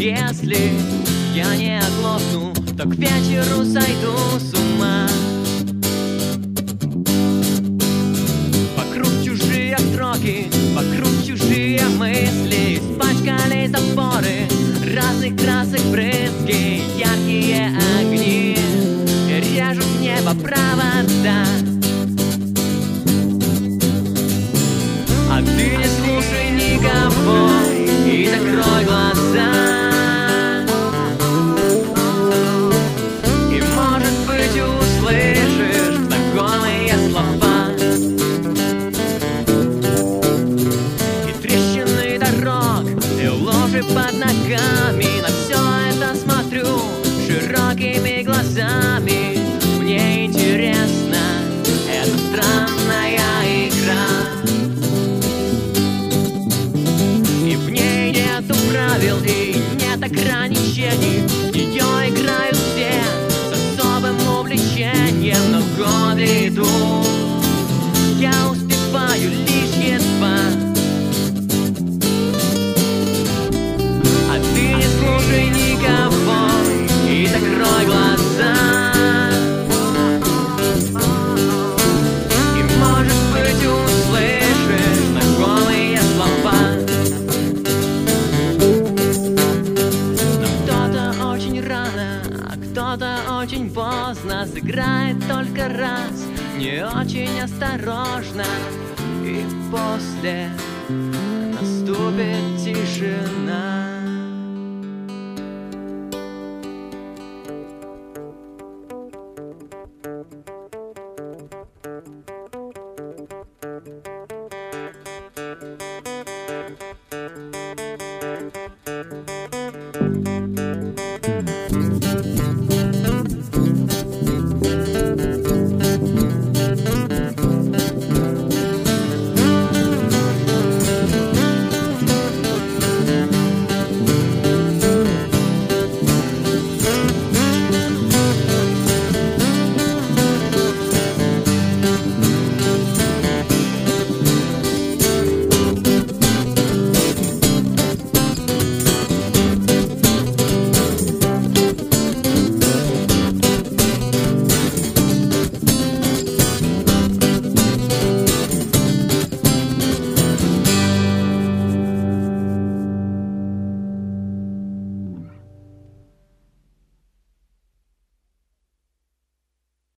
Если я не оглохну, то к вечеру сойду с ума. Вокруг чужие строки, вокруг чужие мысли, испачкали заборы разных красок брызги, яркие огни режут небо провода. А ты не слушай никого и закрой глаза. И, может быть, услышишь знакомые слова и трещины дорог, и лужи под ногами. На все это смотрю широкими глазами. Мне интересно, это странная игра, и в ней нету правил и нет ограничений. В нее играют все с особым увлечением, но годы идут, я успеваю лишь едва. А ты не слушай никого и закрой глаза. И, может быть, услышишь знакомые слова. Но кто-то очень рано, а кто-то очень поздно сыграет только раз, не очень осторожно, и после